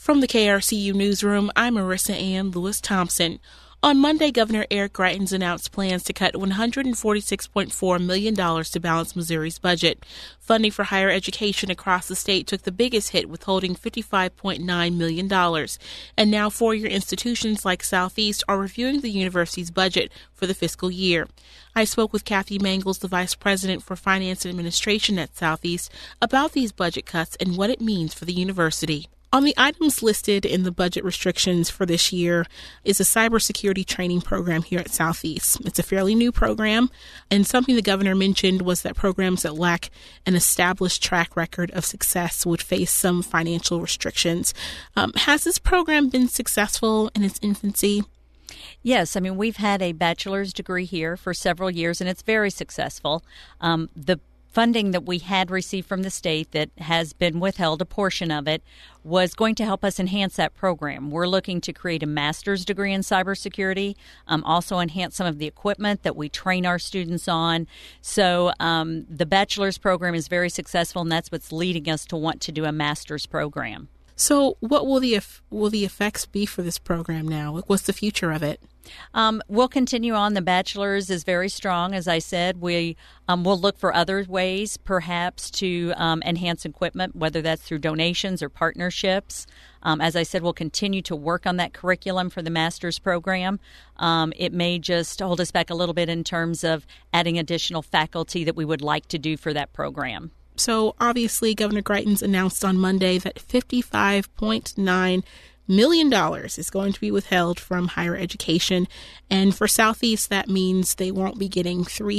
From the KRCU Newsroom, I'm Marissa Ann Lewis-Thompson. On Monday, Governor Eric Greitens announced plans to cut $146.4 million to balance Missouri's budget. Funding for higher education across the state took the biggest hit, withholding $55.9 million. And now four-year institutions like Southeast are reviewing the university's budget for the fiscal year. I spoke with Kathy Mangels, the Vice President for Finance and Administration at Southeast, about these budget cuts and what it means for the university. On the items listed in the budget restrictions for this year is a cybersecurity training program here at Southeast. It's a fairly new program, and something the governor mentioned was that programs that lack an established track record of success would face some financial restrictions. Has this program been successful in its infancy? Yes, we've had a bachelor's degree here for several years, and it's very successful. The funding that we had received from the state that has been withheld, a portion of it, was going to help us enhance that program. We're looking to create a master's degree in cybersecurity, also enhance some of the equipment that we train our students on. So the bachelor's program is very successful, and that's what's leading us to want to do a master's program. So what will the effects be for this program now? What's the future of it? We'll continue on. The bachelor's is very strong. As I said, we will look for other ways perhaps to enhance equipment, whether that's through donations or partnerships. As I said, we'll continue to work on that curriculum for the master's program. It may just hold us back a little bit in terms of adding additional faculty that we would like to do for that program. So obviously, Governor Greitens announced on Monday that $55.9 million is going to be withheld from higher education. And for Southeast, that means they won't be getting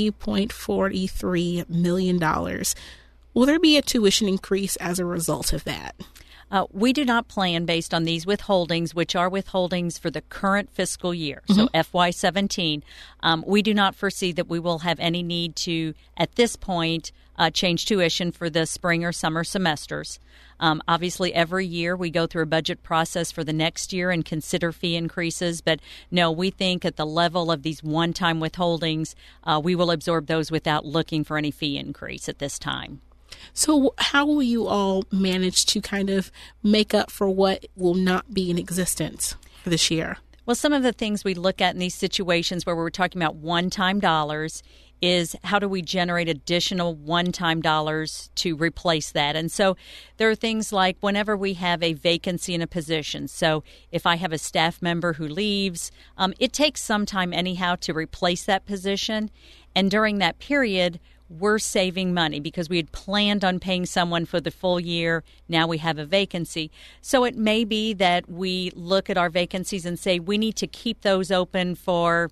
$3.43 million. Will there be a tuition increase as a result of that? We do not plan based on these withholdings, which are withholdings for the current fiscal year, so FY17. We do not foresee that we will have any need to, at this point, change tuition for the spring or summer semesters. Obviously, every year we go through a budget process for the next year and consider fee increases. But no, we think at the level of these one-time withholdings, we will absorb those without looking for any fee increase at this time. So how will you all manage to kind of make up for what will not be in existence for this year? Well, some of the things we look at in these situations where we're talking about one-time dollars is how do we generate additional one-time dollars to replace that? And so there are things like whenever we have a vacancy in a position. So if I have a staff member who leaves, it takes some time anyhow to replace that position. And during that period, we're saving money because we had planned on paying someone for the full year. Now we have a vacancy. So it may be that we look at our vacancies and say we need to keep those open for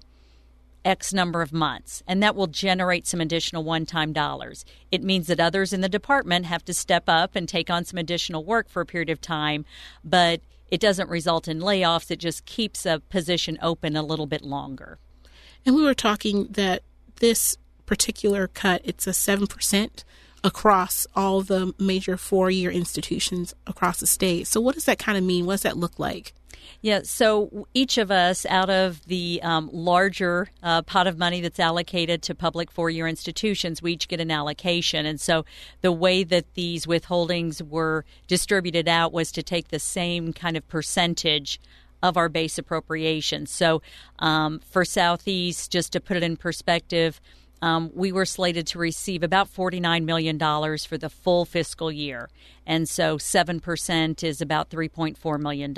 X number of months, and that will generate some additional one-time dollars. It means that others in the department have to step up and take on some additional work for a period of time, but it doesn't result in layoffs. It just keeps a position open a little bit longer. And we were talking that this particular cut, it's a 7% across all the major four-year institutions across the state. So what does that kind of mean? What does that look like? Yeah, so each of us, out of the larger pot of money that's allocated to public four-year institutions, we each get an allocation. And so the way that these withholdings were distributed out was to take the same kind of percentage of our base appropriation. So for Southeast, just to put it in perspective, we were slated to receive about $49 million for the full fiscal year. And so 7% is about $3.4 million.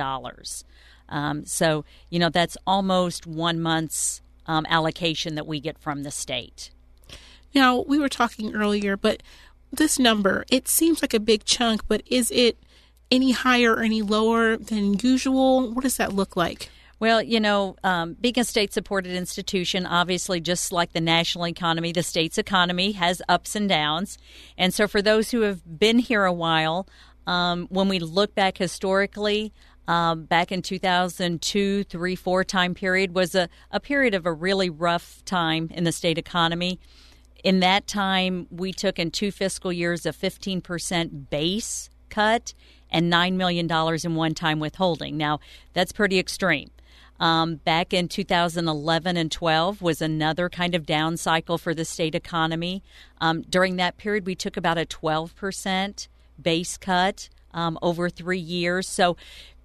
So, that's almost 1 month's allocation that we get from the state. Now, we were talking earlier, but this number, it seems like a big chunk, but is it any higher or any lower than usual? What does that look like? Well, being a state-supported institution, obviously, just like the national economy, the state's economy has ups and downs. And so for those who have been here a while, when we look back historically, back in 2002, 3, 4 time period was a period of a really rough time in the state economy. In that time, we took in 2 fiscal years a 15% base cut and $9 million in one-time withholding. Now, that's pretty extreme. Back in 2011 and 12 was another kind of down cycle for the state economy. During that period, we took about a 12% base cut over 3 years. So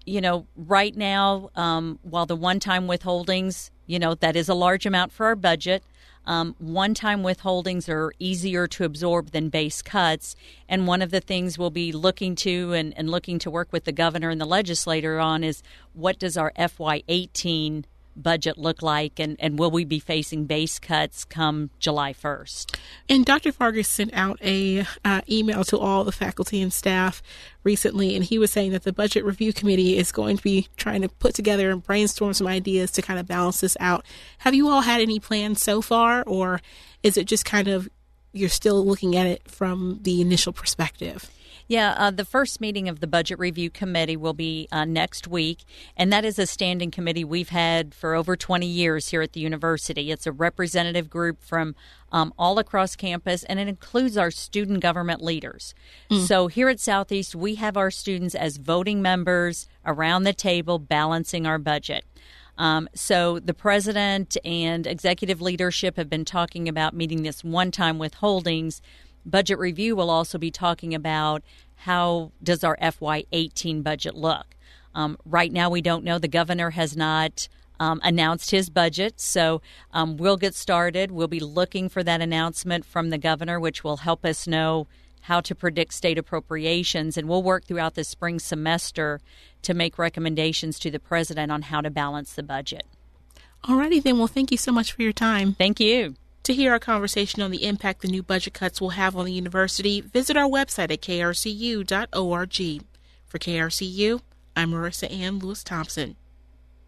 right now, while the one-time withholdings, that is a large amount for our budget. One-time withholdings are easier to absorb than base cuts. And one of the things we'll be looking to and looking to work with the governor and the legislator on is what does our FY18 budget look like, and will we be facing base cuts come July 1st? And Dr. Fargas sent out a email to all the faculty and staff recently, and he was saying that the Budget Review Committee is going to be trying to put together and brainstorm some ideas to kind of balance this out. Have you all had any plans so far, or is it just kind of you're still looking at it from the initial perspective? Yeah, the first meeting of the Budget Review Committee will be next week, and that is a standing committee we've had for over 20 years here at the university. It's a representative group from all across campus, and it includes our student government leaders. So here at Southeast, we have our students as voting members around the table balancing our budget. So the president and executive leadership have been talking about meeting this one-time withholdings. Budget Review will also be talking about how does our FY18 budget look. Right now, we don't know. The governor has not announced his budget, so we'll get started. We'll be looking for that announcement from the governor, which will help us know how to predict state appropriations, and we'll work throughout the spring semester to make recommendations to the president on how to balance the budget. All righty then. Well, thank you so much for your time. Thank you. To hear our conversation on the impact the new budget cuts will have on the university, visit our website at krcu.org. For KRCU, I'm Marissa Ann Lewis Thompson.